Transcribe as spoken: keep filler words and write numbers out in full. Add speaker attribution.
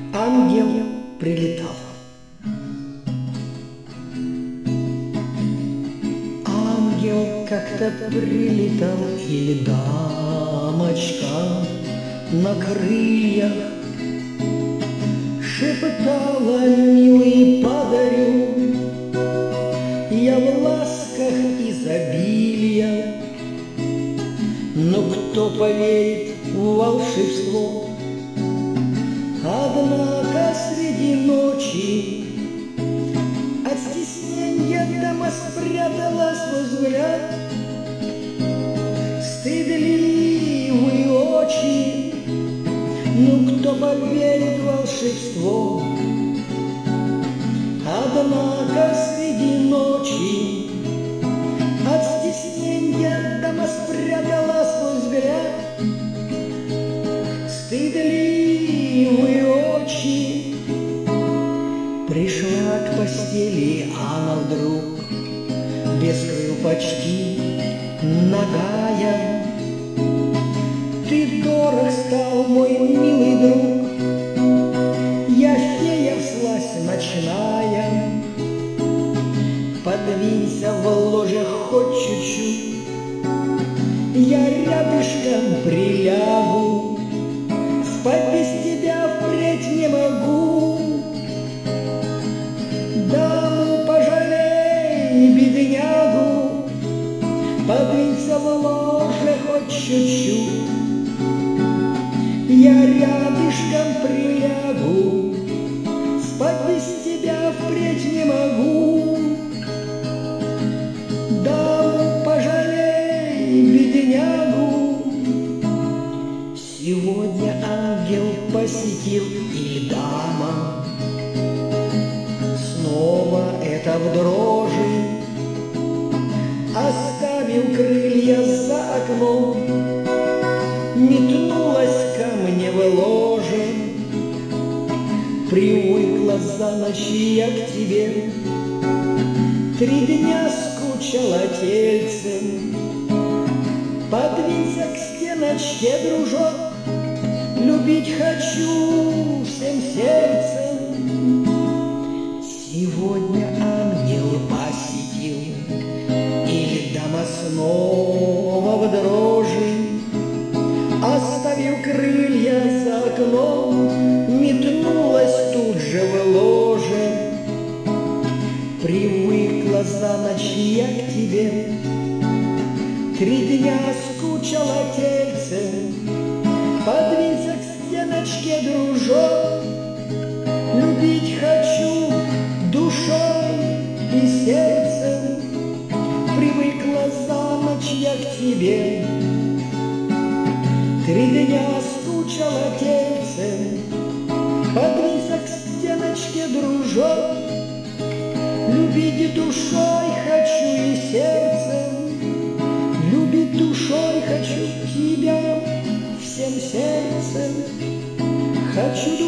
Speaker 1: Ангел прилетал. Ангел как-то прилетал, или дамочка на крыльях шептала: милый, подарю я в ласках изобилия. Но кто поверит в волшебство? Однако среди ночи от стеснения дама спрятала свой взгляд. Стыдливые очи, ну кто поверит в волшебство? Однако среди ночи от стеснения дама спрятала свой взгляд. Стыдливые очи. Пришла к постели она вдруг, без крыл почти нагая. Ты дорог стал, мой милый друг, я фея всласть ночная. Подвинься в ложе хоть чуть-чуть, я рядышком прилягу. Спать без тебя впредь не могу. Даму пожалей, беднягу, подвинься в ложе хоть чуть-чуть, я рядышком прилягу. Спать без тебя впредь не могу. Даму пожалей, беднягу. Сегодня ангел посетил, и дама снова это в дрожи, оставив крылья за окном, метнулась ко мне в ложе. Привыкла за ночь я к тебе, три дня скучала тельцем. Подвинься к стеночке, дружок, любить хочу всем сердцем. Сегодня ангел посетил, и дама снова в дрожи, оставив крылья за окном, метнулась тут же в ложе. Привыкла за ночь я к тебе, три дня скучала тельцем. Подвинься к стеночке, дружок, любить хочу душой и сердцем. Привыкла за ночь я к тебе, три дня скучала тельцем. Подвинься к стеночке, дружок, любить душой хочу и сердцем. Любить душой хочу тебя всем сердцем. Хочу